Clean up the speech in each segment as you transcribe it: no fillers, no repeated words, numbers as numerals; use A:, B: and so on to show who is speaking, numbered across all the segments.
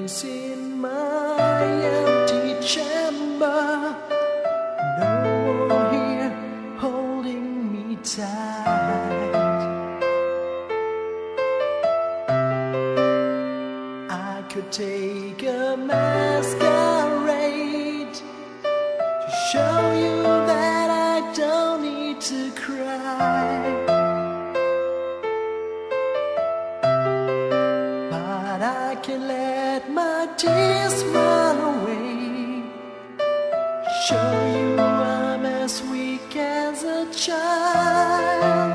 A: is in my empty chamber. No one here holding me tight. I could take a masquerade to show you that I don't need to cry. But I can let my tears run away, show you I'm as weak as a child.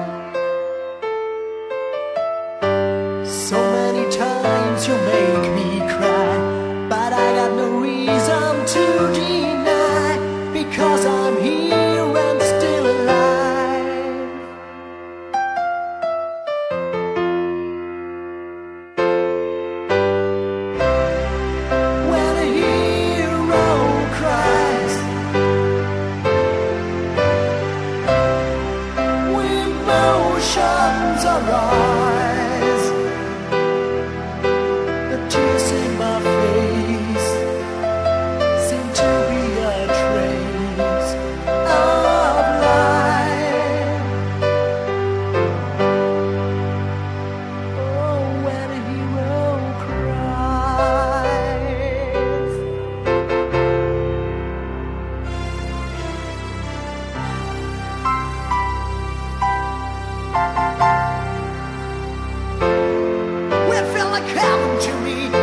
A: So many times you make me cry, but I got no reason to deny, because I'm here and still alive. When a hero cries, emotions arise. The tears in my face seem to be a trace of life. Oh, when a hero cries. It felt like heaven to me.